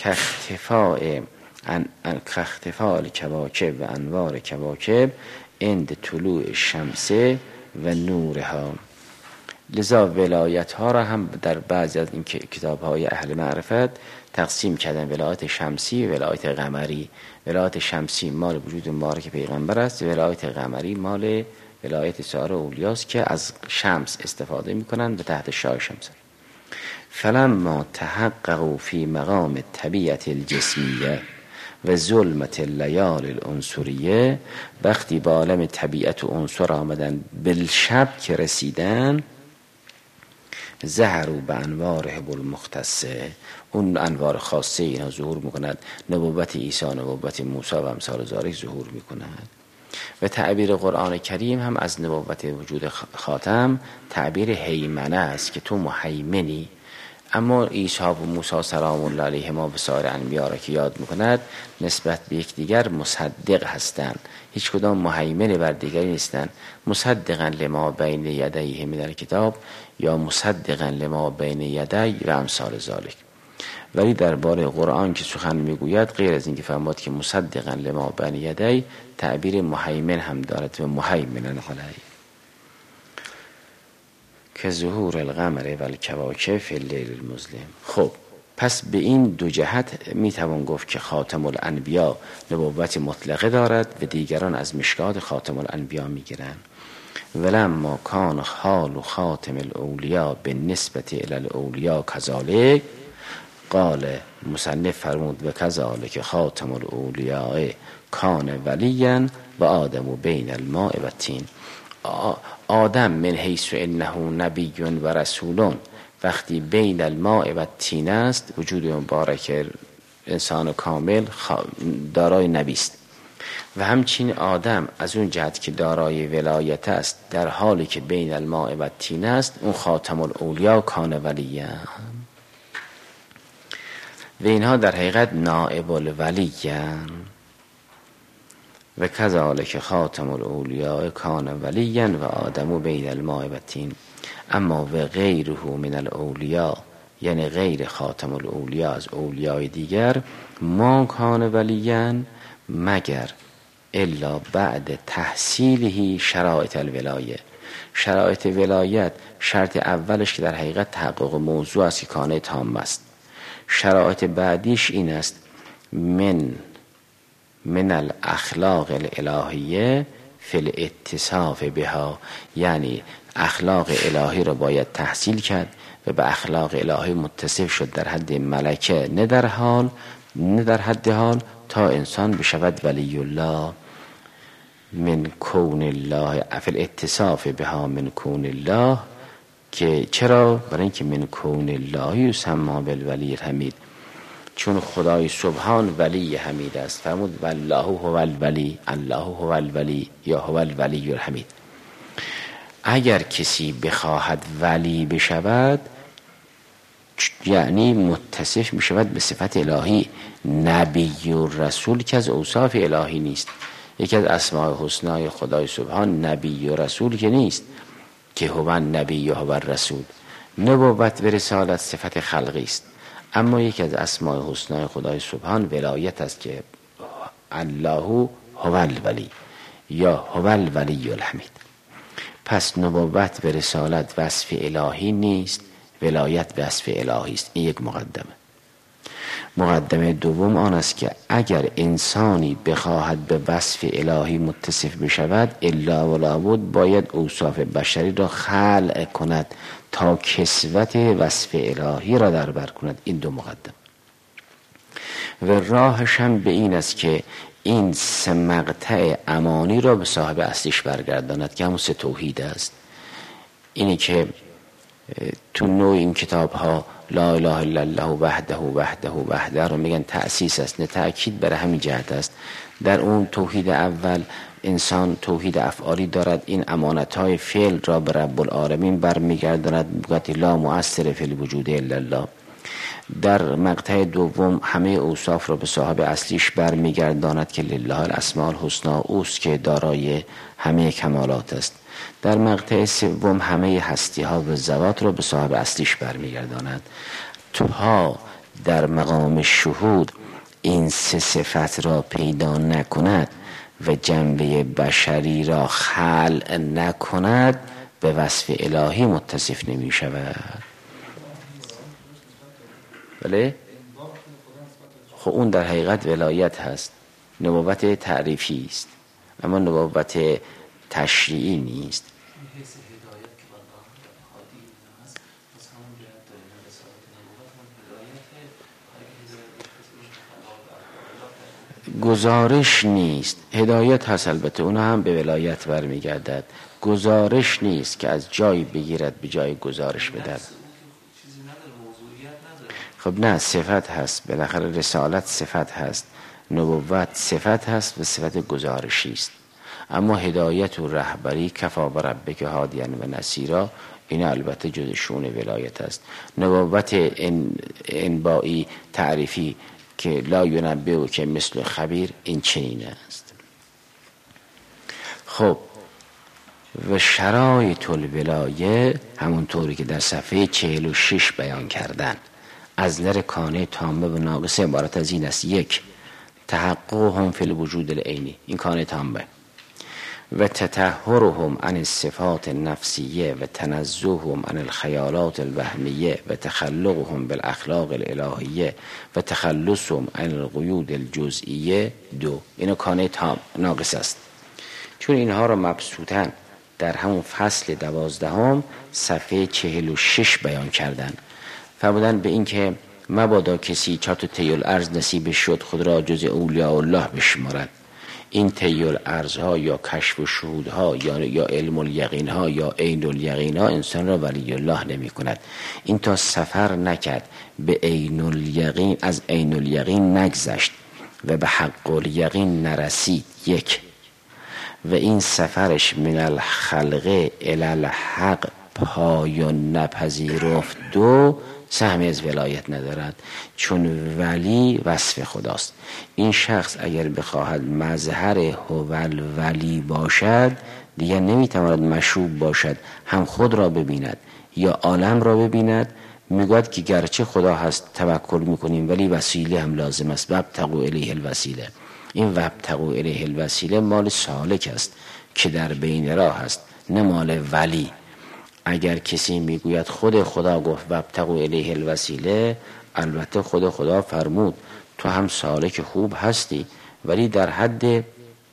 کاختفاء الکواکب و انوار کواکب عند طلوع الشمس و نورها. لذا ولایت ها را هم در بعضی از این کتاب های اهل معرفت تقسیم کردن، ولایت شمسی و ولایت قمری. ولایت شمسی مال وجود مبارک پیغمبر است، ولایت قمری مال ولایت سایر اولیاست که از شمس استفاده میکنن و تحت شعاع شمس. فلما تحققوا فی مقام طبیعت الجسمیه و ظلمت لیال العنصریه، وقتی به عالم طبیعت و عنصر آمدن بالشب که رسیدن، ظهروا به انوارهم المختصه، اون انوار خاصه اینا ظهور میکند، نبوت عیسی، نبوت موسی و امثال ذالک ظهور میکند. و تعبیر قرآن کریم هم از نبوت وجود خاتم تعبیر هیمنه است که تو مهیمنی. اما عیسی و موسی سلام الله علیهما و سایر انبیا را که یاد میکند نسبت به یکدیگر مصدق هستند، هیچ کدام مهیمن بر دیگری نیستند. مصدقا لما بین یدیه من الکتاب یا مصدقا لما بین یدی و امثال ذالک. ولی درباره قرآن که سخن میگوید غیر از این که فرمود که مصدقا لما بین یدی، تعبیر مهیمن هم دارد و مهیمنا علیه که ظهور القمر و الکواکب فی اللیل المظلم. خب پس به این دو جهت میتوان گفت که خاتم الانبیا نبوت مطلقه دارد و دیگران از مشکات خاتم الانبیا میگیرند. ولما کان حال خاتم الاولیا به نسبت الی الاولیا کذالک، قال مصنف فرمود و کذالک خاتم الاولیاء کان ولیا و آدم بین الماء و الطین. آدم من حیث انه نبی و رسول وقتی بین الماء و الطین است، وجود مبارک انسان کامل دارای نبی است. و همچین آدم از اون جهت که دارای ولایت است در حالی که بین الماء و الطین است، اون خاتم الاولیا کان ولیا و اینها در حقیقت نائب الولیان. و کذالک خاتم الاولیاء کان ولیا و آدم بین الماء و الطین. اما و غیره من الاولیاء، یعنی غیر خاتم الاولیاء از اولیای دیگر، ما کان ولیا مگر الا بعد تحصیله شرایط الولایه. شرایط ولایت شرط اولش که در حقیقت تحقق موضوع است که کانه تام است. شرایط بعدیش این است من الاخلاق الالهیه فی الاتصاف بها، یعنی اخلاق الهی را باید تحصیل کرد و به اخلاق الهی متصف شد در حد ملکه، نه در حد حال تا انسان بشود ولی الله من کون الله، فی الاتصاف بها من کون الله. که چرا؟ برای اینکه من کون الله یسمى بالولی الحمید، چون خدای سبحان ولی حمید است. فرمود والله هو الولی، الله هو الولی یا هو الولی الحمید. اگر کسی بخواهد ولی بشود یعنی متصف می شود به صفت الهی. نبی و رسول که از اوصاف الهی نیست. یکی از اسماء حسنای خدای سبحان نبی و رسول که نیست که هو نبی و هو الرسول. نبوت و رسالت صفت خلقی است، اما یکی از اسماء حسنای خدای سبحان ولایت است که الله هو الولی یا هو الولی الحمید. پس نبوت و رسالت وصف الهی نیست، ولایت وصف الهی است. این یک مقدمه. مقدمه دوم آن است که اگر انسانی بخواهد به وصف الهی متصف بشود الا و لابد باید اوصاف بشری را خلع کند تا کسوت وصف الهی را در بر کند. این دو مقدم. و راهش هم به این است که این سه مقطع امانی را به صاحب اصلیش برگرداند که همون سه توحید است. اینی که تو نوع این کتاب ها لا اله الا الله وحده وحده وحده رو میگن تأسیس است، نه تأکید، برای همین جهت است. در اون توحید اول انسان توحید افعالی دارد، این امانتهای فعل را به رب العالمین برمیگرداند، میگوید لا مؤثر فی الوجود الا الله. در مقطع دوم همه اوصاف را به صاحب اصلیش برمیگرداند که لله الاسماء الحسنی، اوست که دارای همه کمالات است. در مقطع سوم همه هستی ها و ذوات را به صاحب اصلیش برمیگرداند تا در مقام شهود این سه صفت را پیدا نکند و جنبه بشری را خلع نکند به وصف الهی متصف نمی شود. بله؟ خب اون در حقیقت ولایت هست، نبوت تعریفی است، اما نبوت تشریعی نیست. گزارش نیست. هدایت هست البته، اونها هم به ولایت برمیگردد. گزارش نیست که از جایی بگیرد به جای گزارش بدهد. خب نه، صفت هست بالاخره، رسالت صفت هست، نبوت صفت هست و صفت گزارشی است. اما هدایت و رهبری کفا بربک هادیا و نصیرا، این البته جز شؤون ولایت است. نبوت انبائی تعریفی که لا ینبئ که مثل خبیر، این چنین است. خب و شرایط الولایه همونطوری که در صفحه 46 بیان کردن، از نظر کانه تامه و ناقصه عبارت از این است: یک، تحققهم فی الوجود العینی، این کانه تامه، و تطهرهم عن الصفات النفسیه و تنزههم عن الخیالات الوهمیه و تخلقهم بالاخلاق الالهیه و تخلصهم عن القیود الجزئیه. دو، اینو کانه تام ناقص است. چون اینها رو مبسوطن در همون فصل 12 صفحه 46 بیان کردن، فرمودن به این که مبادا کسی 4 طی الارض نصیب شد خود را جز اولیاء الله بشمارد. این طی الارض ها یا کشف و شهود ها یا علم الیقین ها یا عین الیقین ها انسان را ولی الله نمی کند. این تا سفر نکرد به عین الیقین، از عین الیقین نگذشت و به حق الیقین نرسید. یک، و این سفرش من الخلق الی الحق پایان نپذیرفت. دو، سهمی از ولایت ندارد، چون ولی وصف خداست. این شخص اگر بخواهد مظهر هوال ولی باشد، دیگر نمیتواند مشوب باشد، هم خود را ببیند یا عالم را ببیند. میگوید که گرچه خدا هست توکل میکنیم ولی وسیله هم لازم است. وابتغوا الیه الوسیله. این وابتغوا الیه الوسیله مال سالک است که در بین راه است، نه مال ولی. اگر کسی میگوید خود خدا گفت وابتغوا الیه الوسیله، البته خود خدا فرمود تو هم سالک خوب هستی ولی در حد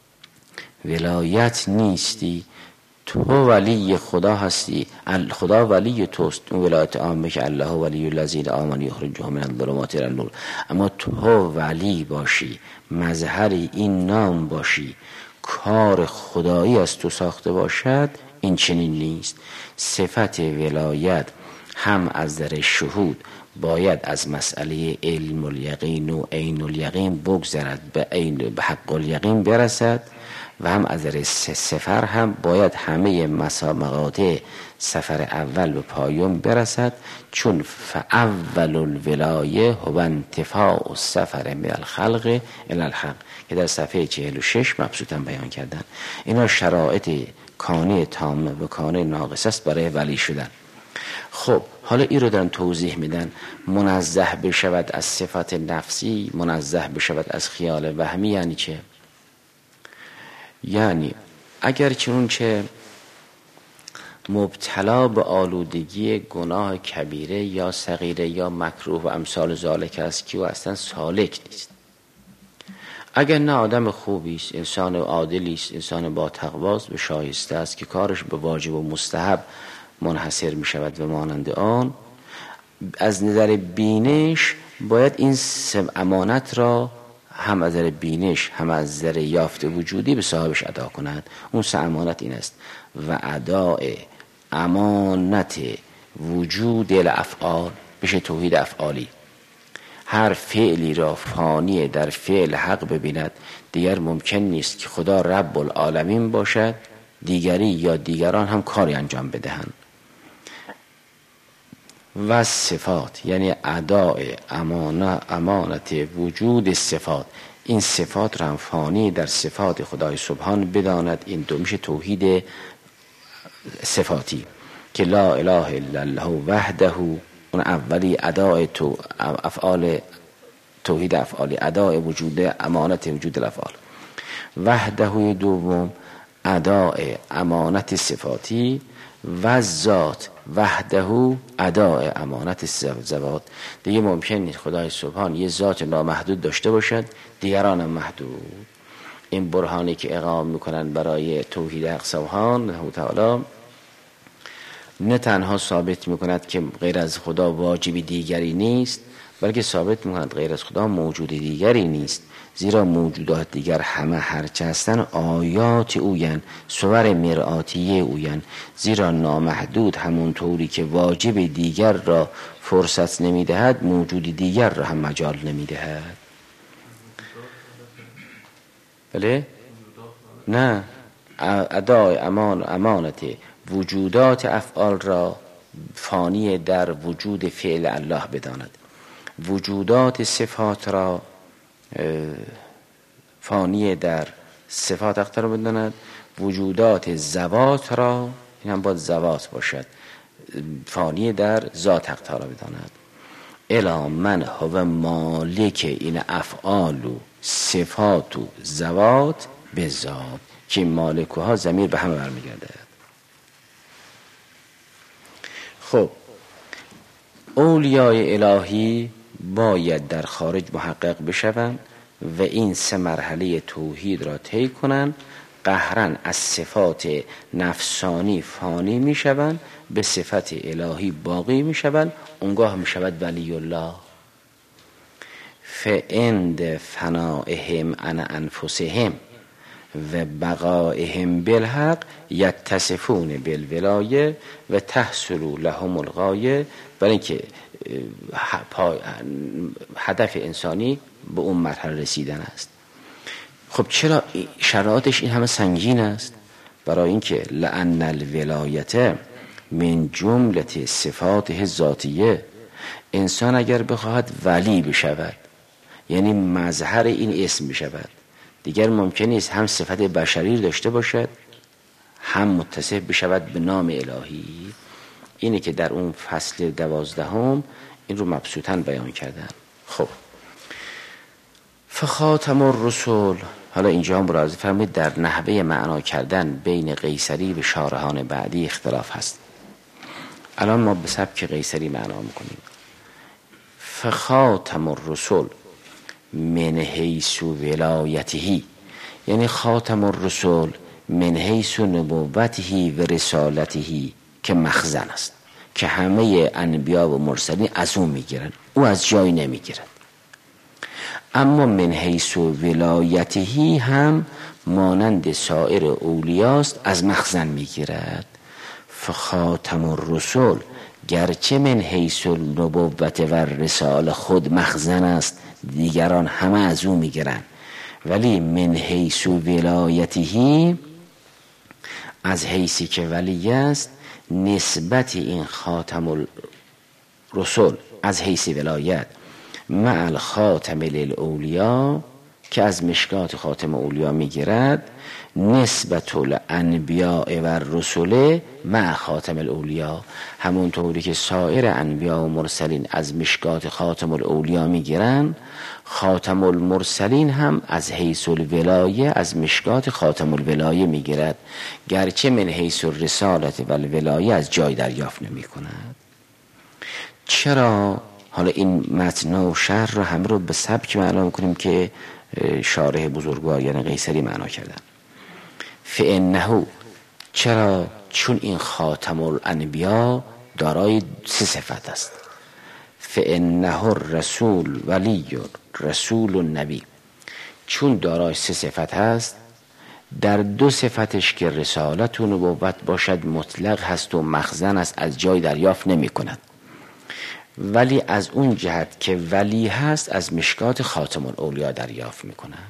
ولایت نیستی، تو ولی خدا هستی، خدا ولی توست. اون ولایت عامه که الله ولی الذین آمنوا یخرجهم من الظلمات الی النور. اما تو ولی باشی، مظهر این نام باشی، کار خدایی از تو ساخته باشد، این چنین نیست. صفت ولایت هم از در شهود باید از مسئله علم الیقین و عین الیقین بگذرد، به حق الیقین برسد، و هم از در سفر هم باید همه مقاطع سفر اول به پایان برسد، چون فاول الولایه هو انتفاع السفر من الخلق الی الحق که در صفحه 46 مبسوطا بیان کردن. اینا شرایط کانه تامه و کانه ناقص است برای ولی شدن. خب حالا این رو دارن توضیح میدن. منزه بشود از صفات نفسی، منزه بشود از خیال وهمی، یعنی چه؟ یعنی اگر چنونچه مبتلا به آلودگی گناه کبیره یا صغیره یا مکروه و امثال ذالک است که او اصلا سالک نیست. اگر نه آدم خوبی است، انسان عادلی است، انسان با تقواست و شایسته است که کارش به واجب و مستحب منحصر می شود و مانند آن، از نظر بینش باید این امانت را هم از نظر بینش هم از نظر یافت وجودی به صاحبش ادا کند. اون سه امانت این است: و اداء امانت وجود الافعال، بشه توحید افعالی. هر فعلی را فانی در فعل حق ببیند، دیگر ممکن نیست که خدا رب العالمین باشد، دیگری یا دیگران هم کاری انجام بدهند. و صفات یعنی اداء امانت وجود صفات، این صفات را فانی در صفات خدای سبحان بداند. این دو میشه توحید صفاتی که لا اله الا الله وحده. اون اولی اداء افعال، توحید افعالی، اداء وجود امانت وجود الافعال. وحده دوم اداء امانت صفاتی و ذات، وحده اداء امانت ذات. دیگه ممکن نیست خدای سبحان یه ذات نامحدود داشته باشد، دیگران هم محدود. این برهانی که اقام میکنن برای توحید حق سبحان تعالی نه تنها ثابت میکند که غیر از خدا واجب دیگری نیست، بلکه ثابت میکند غیر از خدا موجود دیگری نیست، زیرا موجودات دیگر همه هرچه هستن آیات اوین، صور مرآتیه اوین، زیرا نامحدود همون طوری که واجب دیگر را فرصت نمیدهد موجود دیگر را هم مجال نمیدهد. بله؟ نه، ادای امانت وجودات افعال را فانی در وجود فعل الله بداند، وجودات صفات را فانی در صفات اختر بداند، وجودات ذوات را، این هم باید ذوات باشد، فانی در ذات اختر بداند. الا من هو مالک این افعال و صفات و ذوات به ذات، که مالکوها ضمیر به همه برمیگرده. خب اولیای الهی باید در خارج محقق بشوند و این 3 مرحله توحید را طی کنند. قهرن از صفات نفسانی فانی می شوند، به صفت الهی باقی می شوند، اونگاه می شود ولی الله. فعند فنائهم عن انفسهم و بقائهم بالحق یتصفون بالولایه و تحصل لهم الغایه، برای اینکه هدف انسانی به اون مرحله رسیدن است. خب چرا شرایطش این همه سنگین است؟ برای اینکه لأن الولایت من جملت صفات ذاتیه، انسان اگر بخواهد ولی بشود یعنی مظهر این اسم بشود، دیگر ممکن نیست هم صفت بشری داشته باشد هم متصف بشود به نام الهی. اینه که در اون فصل 12 این رو مبسوطاً بیان کردن. خب فخاتم الرسول، حالا اینجا هم برازی فرمید در نحوه معنا کردن بین قیصری و شارحان بعدی اختلاف هست. الان ما به سبک قیصری معنا میکنیم. فخاتم الرسول من حیث ولایته، یعنی خاتم الرسول من حیث نبوته و رسالته، که مخزن است که همه انبیا و مرسلین از اون میگیرن، او از جای نمیگیرد. اما من حیث ولایته هم مانند سایر اولیاست، از مخزن میگیرد. فخاتم الرسول گرچه من حیث نبوت و رسال خود مخزن است، دیگران همه از او میگیرن، ولی من حیث ولایته، از حیثی که ولی است، نسبت این خاتم الرسول از حیث ولایت مع الخاتم للاولیا، که از مشکات خاتم اولیا میگیرد، نسبت الانبیاء و رسول مع خاتم الاولیا، همونطوری که سایر انبیاء و مرسلین از مشکات خاتم الاولیا میگیرن، خاتم المرسلین هم از حیث الولایه از مشکات خاتم الولایه میگیرد، گرچه من حیث الرسالت و الولایه از جای دریافت نمی کند. چرا؟ حالا این متن و شرح رو هم رو به سبک معنا میکنیم که شارح بزرگوار یعنی قیصری معنا کردن. فانه، چرا؟ چون این خاتم الانبیا دارای 3 صفت است. فانه الرسول ولی رسول النبی، چون دارای 3 صفت هست، در 2 صفتش که رسالت و نبوت باشد مطلق هست و مخزن است، از جای دریافت نمی کند، ولی از اون جهت که ولی هست از مشکات خاتم الاولیا دریافت می کند.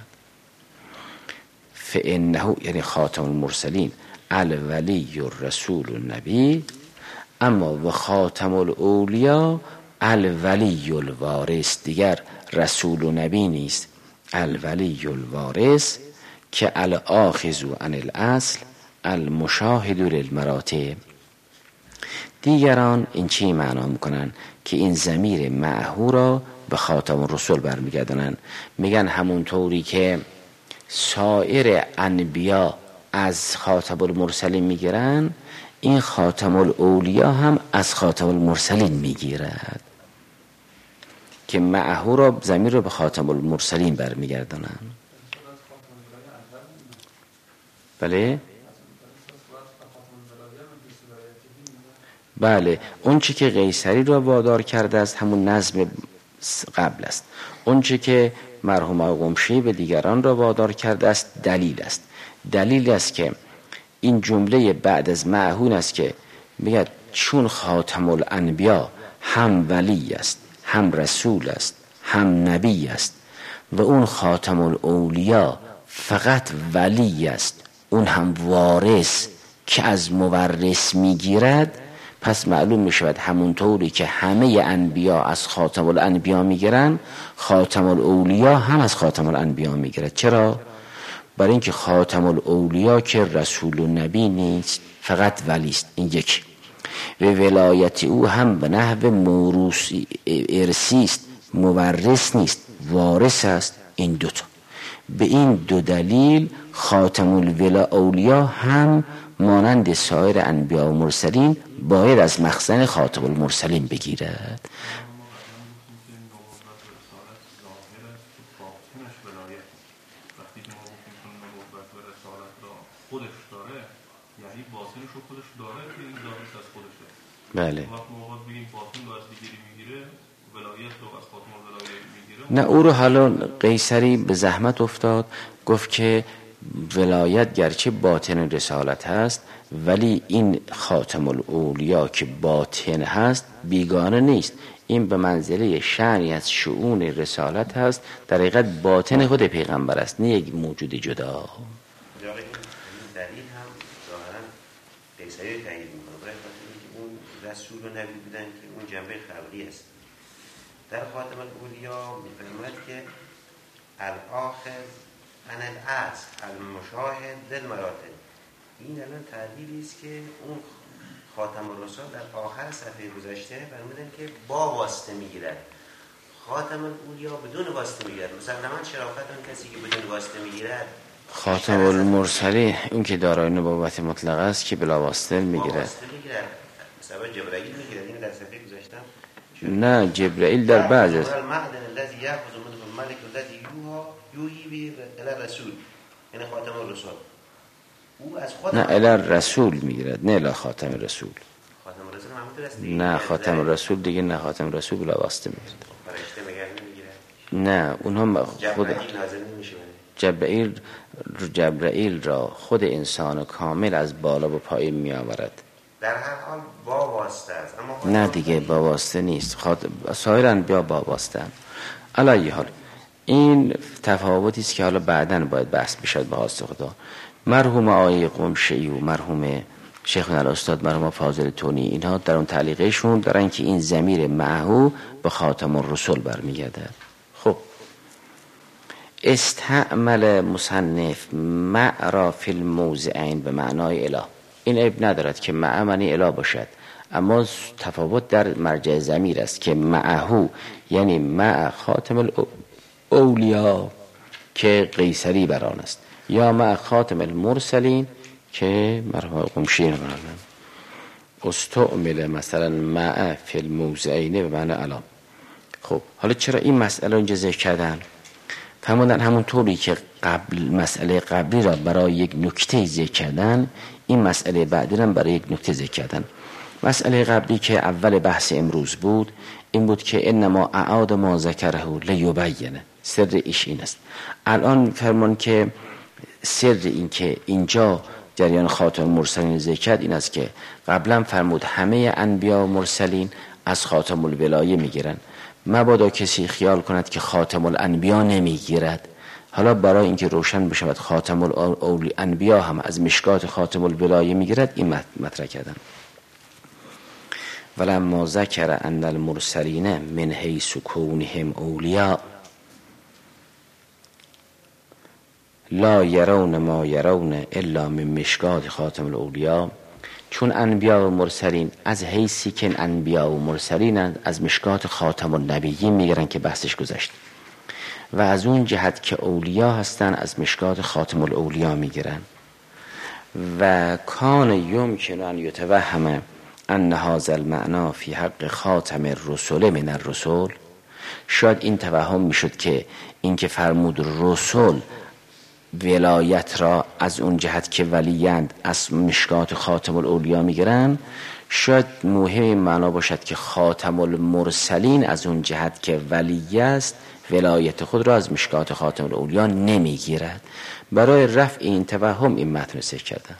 فانه یعنی خاتم المرسلین الولی الرسول النبی، اما و خاتم الاولیا الولی الوارث، دیگر رسول و نبی نیست، الولی الوارث، که الاخذ عن الاصل المشاهد للمراتب. دیگران این چی معنا میکنن؟ که این ضمیر معهو را به خاتم الرسول برمیگردونن، میگن همونطوری که سایر انبیا از خاتم المرسلین میگیرن، این خاتم الاولیا هم از خاتم المرسلین میگیرد، که معهو را ضمیر را به خاتم المرسلین برمیگردونن. بله؟ بله، اون چی که قیصری را وادار کرده است همون نظم قبل است. اون چی که مرحوم آقای قمشی به دیگران را وادار کرده است دلیل است. دلیل است که این جمله بعد از معهون است که میگه چون خاتم الانبیا هم ولی است، هم رسول است، هم نبی است و اون خاتم الاولیا فقط ولی است، اون هم وارث که از مورث میگیرد، پس معلوم میشود همونطوری که همه انبیا از خاتم الانبیا میگیرن، خاتم الاولیا هم از خاتم الانبیا میگیرد. چرا؟ برای اینکه خاتم الاولیا که رسول و نبی نیست، فقط ولی است. این یک. و ولایت او هم به نحو موروثی ارثی است، مورث نیست، وارث است. این دوتا، به این دو دلیل خاتم الاولیا هم مانند سایر انبیا و مرسلین باید از مخزن خاتم المرسلین بگیرد. بله. نه، او رو حالا قیصری به زحمت افتاد، گفت که ولایت گرچه باطن رسالت هست ولی این خاتم الاولیا که باطن هست بیگانه نیست، این به منزله شأنی از شؤون رسالت هست، در حقیقت باطن خود پیغمبر است، نه یک موجود جدا. دلیل هم ظاهرا قیصری تعیین میکنه، برای اون رسول و نبی بودن که اون جنبه خلقی است. در خاتم الاولیا میفرماید که الاخر عن الاصل المشاهد للمراتب. این الان تعبیری است که اون خاتم الرسل در آخر صفحه گذشته فرمودن که با واسطه میگیرد، خاتم الاولیا بدون واسطه میگیرد. مسلماً شرافت اون کسی که بدون واسطه میگیرد، خاتم المرسلین اون که دارای نبوت مطلق است که بلا واسطه میگیرد. مثلا جبرائیل میگیرد. این در صفحه گذشته نه، جبرائیل در بعض است. المعدن الذي ياخذ منه الملك الذي یوحی به رسول، یعنی خاتم الرسل. او از خود نه، الی رسول میگیرد، نه الی خاتم رسول. خاتم الرسول محمود است. نه، خاتم رسول دیگه نه، خاتم رسول بلا واسطه میگیرد. فرشته مگر نمیگیرد؟ نه، اونها خود جبرائیل را خود انسان کامل از بالا به پایین می آورد. در هر حال با واسطه است، اما نه دیگه با واسطه نیست. سایر انبیا با واسطه هم. علی حال این تفاوتی است که حالا بعداً باید بحث بشد به واسطه خدا. مرحوم آقای قمشی و مرحوم شیخ الاستاد مرحوم فاضل تونی، اینها در اون تعلیقشون دارن که این ضمیر معهو به خاتم الرسل برمیگردد. خب استعمل مصنف مع را فی الموضعین به معنای اله. این عیب ندارد که مع معنی اله باشد، اما تفاوت در مرجع ضمیر است که معهو یعنی مع خاتم الاولیا که قیصری بران است، یا مع خاتم المرسلین که مرحوم قمشی بران استعمل مثلا مع فی الموضعین به معنی اله. خب حالا چرا این مسئله اینجا ذکر کردن؟ فرمودن همون طوری که مسئله قبلی را برای یک نکته ذکر کردن، این مسئله بعدی را برای یک نکته ذکر کردن. مسئله قبلی که اول بحث امروز بود این بود که انما اعاد ما ذکره لیبینه، سر ایش این است. الان فرمان که سر این که اینجا جریان خاتم المرسلین ذکر کرد این است که قبلا فرمود همه انبیا و مرسلین از خاتم الولایه میگیرن، مبادا کسی خیال کند که خاتم الانبیا نمیگیرد. حالا برای اینکه روشن بشود خاتم الانبیا هم از مشکات خاتم الولایه میگیرد، این مطرح کردن. ولما ذکر ان المرسلین من حیث کونهم اولیاء لا یرون ما یرون الا من مشکات خاتم الاولیاء، چون انبیا و مرسلین از حیثی که انبیا و مرسلین از مشکات خاتم النبیین میگیرن که بحثش گذشت، و از اون جهت که اولیاء هستن از مشکات خاتم الاولیاء میگیرن. و کان یمکن ان یتوهم ان هذا المعنى فی حق خاتم الرسل من الرسل، شاید این توهم میشد که این که فرمود رسول ولایت را از اون جهت که ولیند از مشکات خاتم الاولیاء میگیرن، شاید مهم این معنا باشد که خاتم المرسلین از اون جهت که ولی است ولایت خود را از مشکات خاتم الاولیا نمیگیرد. برای رفع این توهم این متن رو ذکر کردن.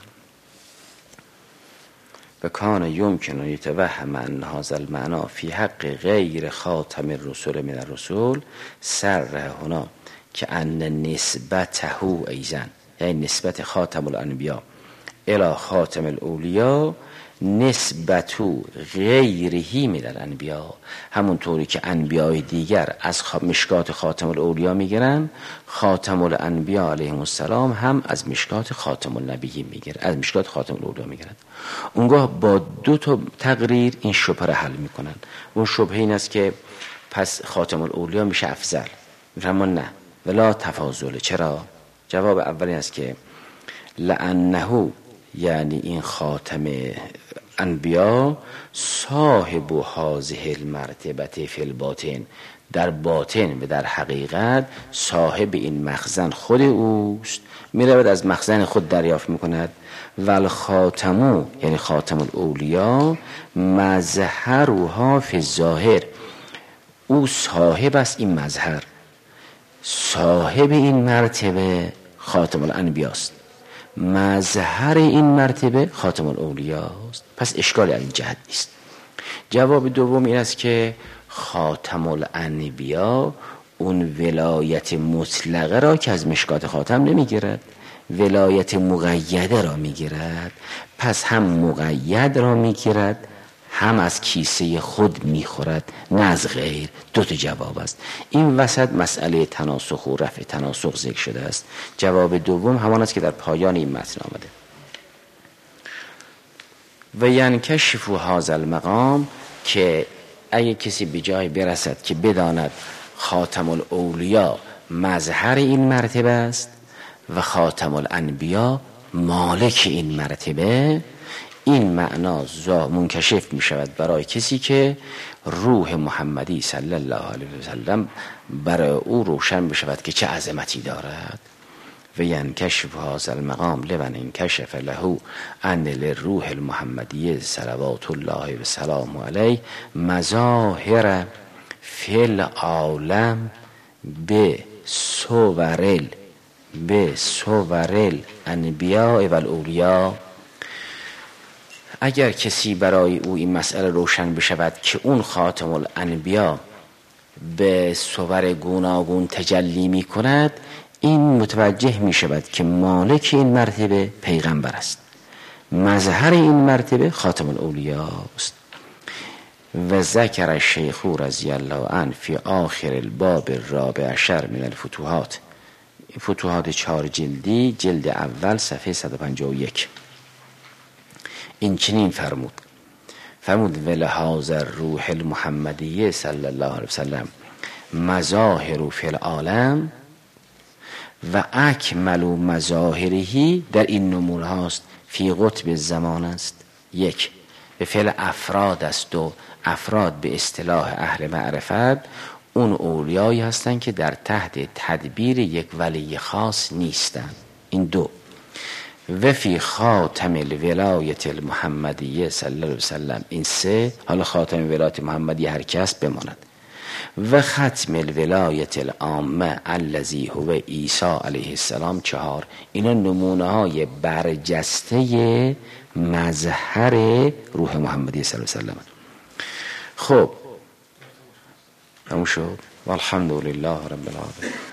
و کان یمکن یتوهم ان هذا المعنى فی حق غیر خاتم الرسل من الرسول سر هنا که ان نسبته ایزن، یعنی نسبت خاتم الانبیا الی خاتم الاولیا نسبتو غیرهی من الانبیا، همونطوری که انبیای دیگر از مشکات خاتم الاولیا میگیرن، خاتم الانبیا علیهم السلام هم از مشکات خاتم النبیین میگیرن، از مشکات خاتم الاولیا میگیرن. اونگاه با دو تا تقریر این شبهه را حل میکنن. اون شبهه این است که پس خاتم الاولیا میشه افضل، اما نه ولا تفاضل. چرا؟ جواب اول این است که لانه، یعنی این خاتم انبیا صاحب هذه المرتبه فی الباطن، در باطن و در حقیقت صاحب این مخزن خود اوست، میرود از مخزن خود دریافت میکند. والخاتمو، یعنی خاتم الاولیا مظهرها فی الظاهر، او صاحب است این مظهر، صاحب این مرتبه خاتم الانبیاست، مظهر این مرتبه خاتم الاولیاست. پس اشکالی از این جهت نیست. جواب دوم این است که خاتم الانبیا اون ولایت مطلقه را که از مشکات خاتم نمیگیرد، ولایت مقیده را میگیرد. پس هم مقید را میگیرد، هم از کیسه خود میخورد، نه از غیر. دو تا جواب است. این وسط مسئله تناسخ و رفع تناسخ ذکر شده است. جواب دوم همان است که در پایان این متن آمده. و ینکشف هذا المقام، که اگه کسی به جای برسد که بداند خاتم الاولیا مظهر این مرتبه است و خاتم الانبیا مالک این مرتبه، این معنا منکشف می شود برای کسی که روح محمدی صلی الله علیه و سلم برای او روشن بشود که چه عظمتی دارد. و ینکشف هذا المقام لمن انکشف له ان للروح المحمدی صلوات الله و سلام علیه مظاهر فی العالم به صور الانبیاء و الاولیا. اگر کسی برای او این مسئله روشن بشود که اون خاتم الانبیا به صور گوناگون تجلی می کند، این متوجه می شود که مالک این مرتبه پیغمبر است، مظهر این مرتبه خاتم الاولیا است. و ذکر الشیخ رضی الله عنه فی آخر الباب الرابع عشر من الفتوحات، فتوحات 4 جلدی، جلد اول صفحه 151، این چنین فرمود ولهذا الروح المحمدی صلی الله علیه وسلم مظاهر فی العالم و اکمل مظاهره، در این نمونه هاست فی قطب زمان است. 1 به فعل افراد است و افراد به اصطلاح اهل معرفت اون اولیایی هستند که در تحت تدبیر یک ولی خاص نیستند. این 2 و فی خاتم الولایت المحمدیه صلی الله علیه وسلم، این 3 حالا خاتم ولایت محمدی هر کس بماند. و ختم الولایت العامه الذی هو عیسی علیه السلام 4. اینا نمونه های برجسته مظهر روح محمدی صلی الله علیه وسلم. خب تموم شد. والحمد لله رب العالمین.